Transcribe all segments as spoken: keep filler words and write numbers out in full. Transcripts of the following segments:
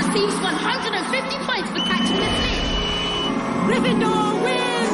receives one hundred fifty points for catching the snitch. Gryffindor wins!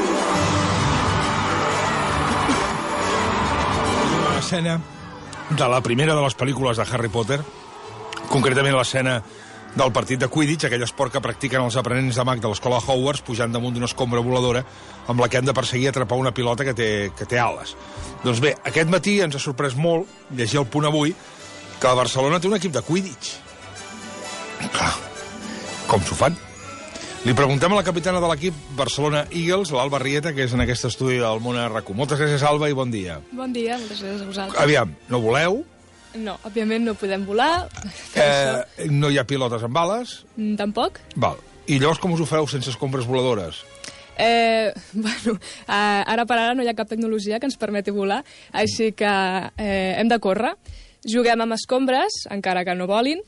Una escena de la primera de les pel·lícules de Harry Potter, concretament l'escena del partit de Quidditch, aquell esport que practiquen els aprenents de mag de l'escola Hogwarts pujant damunt d'una escombra voladora amb la que han de perseguir atrapar una pilota que té, que té ales. Doncs bé, aquest matí ens ha sorprès molt llegir el Punt Avui que el Barcelona té un equip de Quidditch. Clar, com s'ho fan? Li preguntem a la capitana de l'equip Barcelona Eagles, l'Alba Rieta, que és en aquest estudi del Món R Q. Moltes gràcies, Alba, i bon dia. Bon dia, moltes gràcies a vosaltres. Aviam, no voleu? No, òbviament no podem volar. Eh, no hi ha pilotes amb bales? Mm, Tampoc. Val. I llavors com us ho feu sense escombres voladores? Eh, bueno, eh, ara per ara no hi ha cap tecnologia que ens permeti volar, així que eh, hem de córrer. Juguem amb escombres, encara que no volin,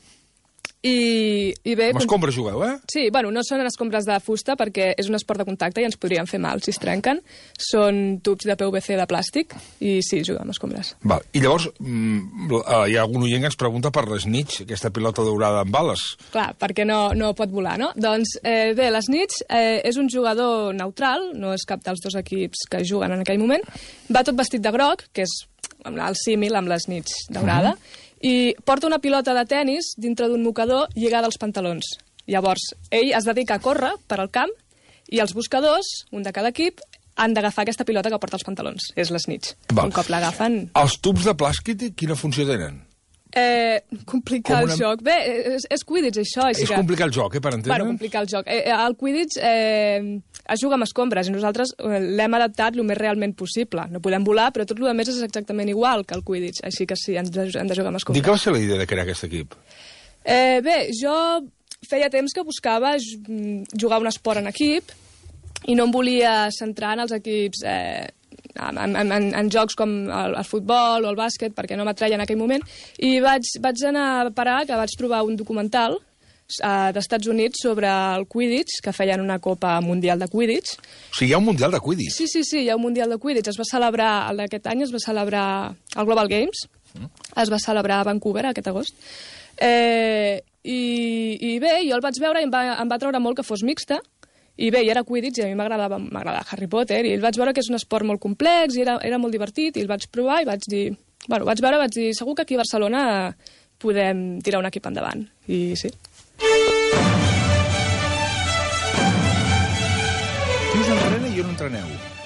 i, i bé... Amb escombres jugueu, eh? Sí, bueno, no són escombres de fusta perquè és un esport de contacte i ens podrien fer mal si es trenquen. Són tubs de P V C de plàstic i sí, juguem amb escombres. Val. I llavors mm, hi ha algun oient que ens pregunta per l'Snitch, aquesta pilota daurada amb bales. Clar, perquè no, no pot volar, no? Doncs eh, bé, l'Snitch eh, és un jugador neutral, no és cap dels dos equips que juguen en aquell moment, va tot vestit de groc, que és el símil amb l'Snitch daurada, uh-huh. i porta una pilota de tennis dintre d'un mocador lligada als pantalons. Llavors, ell es dedica a córrer per al camp i els buscadors, un de cada equip, han d'agafar aquesta pilota que porta als pantalons. És l'Snitch. Un cop l'agafen... Els tubs de plàstic, quina funció tenen? Eh, complicar una... el joc. Bé, és, és Quidditch, això. És que... complicar el joc, eh, per entendre? Bueno, complicar el joc. Eh, el Quidditch eh, es juga amb escombres i nosaltres eh, l'hem adaptat el més realment possible. No podem volar, però tot el més és exactament igual que el Quidditch, així que sí, hem de, hem de jugar amb escombres. Dic que va ser la idea de crear aquest equip? Eh, bé, jo feia temps que buscava jugar un esport en equip i no em volia centrar en els equips... Eh, En, en, en, en jocs com el, el futbol o el bàsquet, perquè no m'atreia en aquell moment, i vaig, vaig anar a parar que vaig trobar un documental uh, d'Estats Units sobre el Quidditch, que feien una Copa Mundial de Quidditch. O sigui, hi ha un Mundial de Quidditch? Sí, sí, sí, hi ha un Mundial de Quidditch. Es va celebrar, el d'aquest any es va celebrar el Global Games, mm. es va celebrar a Vancouver aquest agost. Eh, i, I bé, jo el vaig veure i em va, em va treure molt que fos mixta, i bé, i era Quidditch i a mi m'agradava m'agradava Harry Potter i el vaig veure que és un esport molt complex i era, era molt divertit i el vaig provar i vaig dir... Bueno, vaig veure, vaig dir, segur que aquí a Barcelona podem tirar un equip endavant. I sí. Qui us entrena i on entreneu?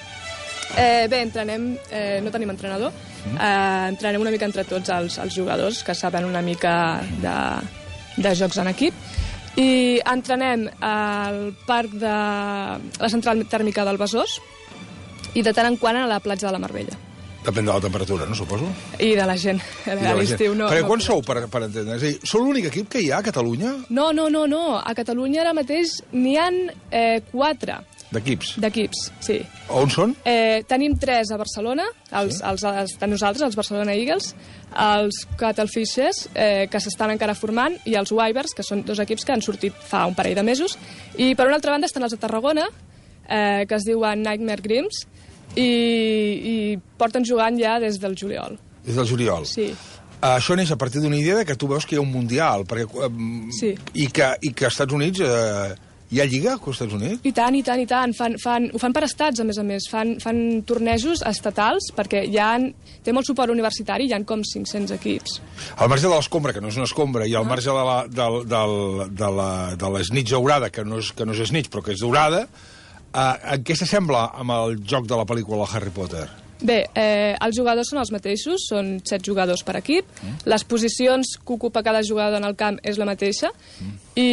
Eh, bé, entrenem... Eh, no tenim entrenador. Mm. Eh, entrenem una mica entre tots els, els jugadors que saben una mica de, de jocs en equip. I entrenem al parc de la central tèrmica del Besòs i de tant en quant a la platja de la Marbella. Depèn de la temperatura, no, suposo? I de la gent. A l'estiu no... Perquè no quan sou, per, per entendre? És a dir, sou l'únic equip que hi ha a Catalunya? No, no, no, no. A Catalunya ara mateix n'hi ha eh, quatre. D'equips? D'equips, sí. On són? Eh, tenim tres a Barcelona, els, sí. els, els, els, nosaltres, els Barcelona Eagles, els Cuttlefish, eh, que s'estan encara formant, i els Wyverns, que són dos equips que han sortit fa un parell de mesos. I per una altra banda estan els de Tarragona, eh, que es diuen Nightmare Grims, i, i porten jugant ja des del juliol. Des del juliol? Sí. Uh, això neix a partir d'una idea de que tu veus que hi ha un mundial, perquè, um, sí. i, que, i que als Estats Units... Uh, hi ha lliga als Estats Units? I tant, i tant, i tant. Fan, fan, ho fan per estats, a més a més. Fan, fan tornejos estatals, perquè hi ha, té molt suport universitari, hi ha com cinc-cents equips. Al marge de l'escombra, que no és una escombra, i al marge de la, de, de, de la, de la snitch daurada, que no és, que no és snitch, però que és daurada, eh, en què s'assembla amb el joc de la pel·lícula Harry Potter? Bé, eh, els jugadors són els mateixos, són set jugadors per equip, mm. les posicions que ocupa cada jugador en el camp és la mateixa, mm. i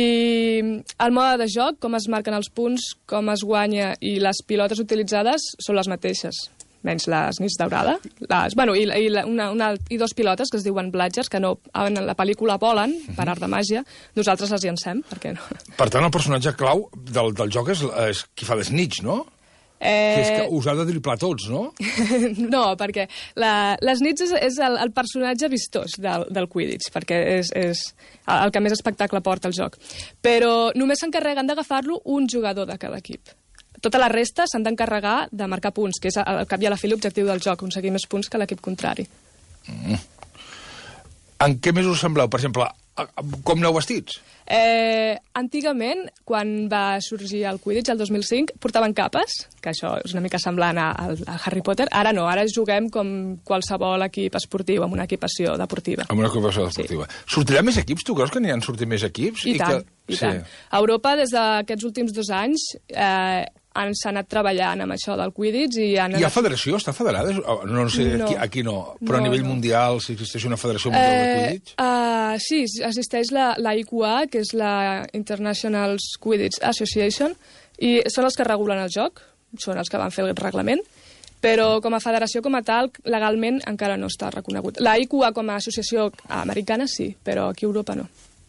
el mode de joc, com es marquen els punts, com es guanya i les pilotes utilitzades són les mateixes, menys les nits daurada, les, bueno, i, i, una, una, i dos pilotes que es diuen Bludgers, que no, en la pel·lícula volen, mm. per art de màgia, nosaltres les llancem, per què no? Per tant, el personatge clau del, del joc és, és qui fa de snitch, no? Eh... Que és que us ha de driblar tots, no? No, perquè la, les nits és, és el, el personatge vistós del, del Quidditch, perquè és, és el que més espectacle porta el joc. Però només s'encarreguen d'agafar-lo un jugador de cada equip. Tota la resta s'han d'encarregar de marcar punts, que és al cap i a la fi l'objectiu del joc, aconseguir més punts que l'equip contrari. Mm. En què més us sembleu? Per exemple, com aneu vestits? Eh, antigament, quan va sorgir el Quidditch, el dos mil cinc, portaven capes, que això és una mica semblant a, a Harry Potter. Ara no, ara juguem com qualsevol equip esportiu, amb una equipació deportiva. Amb una equipació deportiva. Sí. Sortiran més equips? Tu creus que n'hi han sortit més equips? I, I tant, que... i sí. tant. A Europa, des d'aquests últims dos anys, eh, han s'ha anat treballant amb això del Quidditch i han... Hi ha federació? Està federada? No, no sé, no. Aquí, aquí no. Però no, a nivell no. mundial, si existeix una federació mundial eh, de Quidditch? Uh, sí, existeix la, la I Q A, que és la International Quidditch Association, i són els que regulen el joc, són els que van fer el reglament, però com a federació com a tal, legalment encara no està reconegut. La I Q A com a associació americana sí, però aquí a Europa no.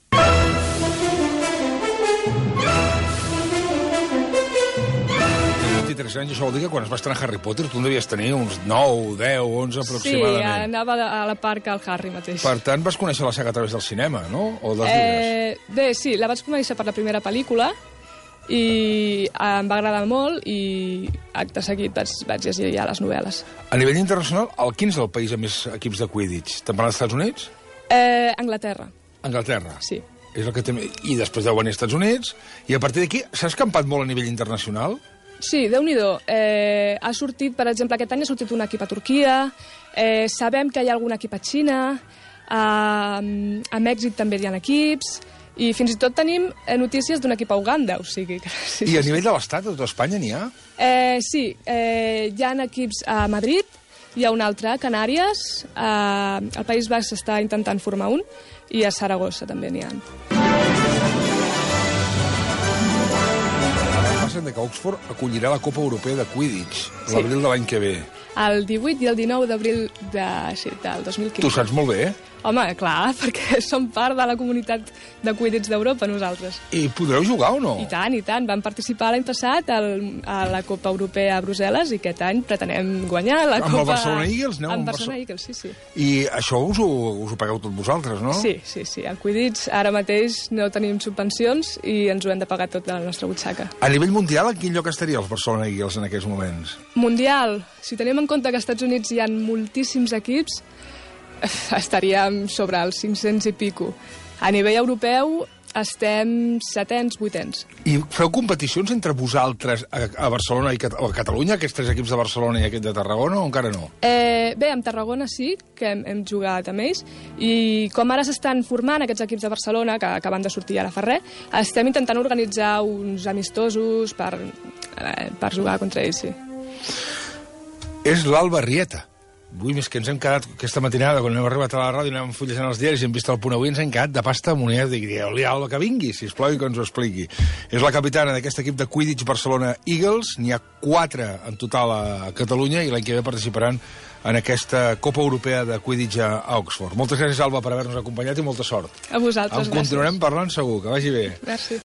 vint-i-tres anys, això vol dir que quan es va estrenar Harry Potter tu en devies tenir uns nou, deu, onze aproximadament. Sí, anava a la part que el Harry mateix. Per tant, vas conèixer la saga a través del cinema, no? O dels llibres? Eh, bé, sí, la vaig conèixer per la primera pel·lícula i em va agradar molt i acte seguit vaig, vaig llegir ja les novel·les. A nivell internacional, el quin és el país amb més equips de Quidditch? Te'n parles dels Estats Units? Eh, Anglaterra. Anglaterra? Sí. És el que té... I després deu venir als Estats Units, i a partir d'aquí s'ha escampat molt a nivell internacional? Sí, Déu-n'hi-do. Eh, ha sortit, per exemple, aquest any ha sortit un equip a Turquia, eh, sabem que hi ha algun equip a Xina, a, a Mèxic també hi ha equips, i fins i tot tenim notícies d'un equip a Uganda, o sigui... Que, sí, I a sí, nivell de l'Estat, a tota Espanya, n'hi ha? Eh, sí, eh, hi ha equips a Madrid, hi ha un altre a Canàries, eh, al País Basc s'està intentant formar un, i a Saragossa també n'hi ha. De que Oxford acollirà la Copa Europea de Quidditch l'abril sí. de l'any que ve. El divuit i el dinou d'abril de, sí, del dos mil quinze. Tu saps molt bé, eh? Home, clar, perquè som part de la comunitat de Quidditch d'Europa, nosaltres. I podreu jugar o no? I tant, i tant. Vam participar l'any passat al, a la Copa Europea a Brussel·les i aquest any pretenem guanyar la amb Copa... Amb el Barcelona Eagles, no? Amb Barcelona Eagles, sí, sí. I això us ho, us ho pagueu tots vosaltres, no? Sí, sí, sí. El Quidditch ara mateix no tenim subvencions i ens ho hem de pagar tot de la nostra butxaca. A nivell mundial, en quin lloc estaria els Barcelona Eagles en aquests moments? Mundial. Si tenim en compte que als Estats Units hi ha moltíssims equips, estaríem sobre els cinc-cents i pico. A nivell europeu estem setens, vuitens. I feu competicions entre vosaltres a, a Barcelona i a Catalunya, aquests tres equips de Barcelona i aquest de Tarragona, o encara no? Eh, bé, amb Tarragona sí, que hem, hem jugat amb ells, i com ara s'estan formant aquests equips de Barcelona, que acaben de sortir ara fa res, estem intentant organitzar uns amistosos per, eh, per jugar contra ells, sí. És l'Alba Rieta. Avui, més que ens hem quedat aquesta matinada, quan hem arribat a la ràdio, anem fullejant els diaris i hem vist el Punt Avui, ens hem quedat de pasta moneda. Dic, digue-li Alba que vingui, sisplau, i que ens ho expliqui. És la capitana d'aquest equip de Quidditch Barcelona Eagles. N'hi ha quatre en total a Catalunya i l'any que ve participaran en aquesta Copa Europea de Quidditch a Oxford. Moltes gràcies, Alba, per haver-nos acompanyat i molta sort. A vosaltres, gràcies. En continuarem parlant segur, que vagi bé. Merci.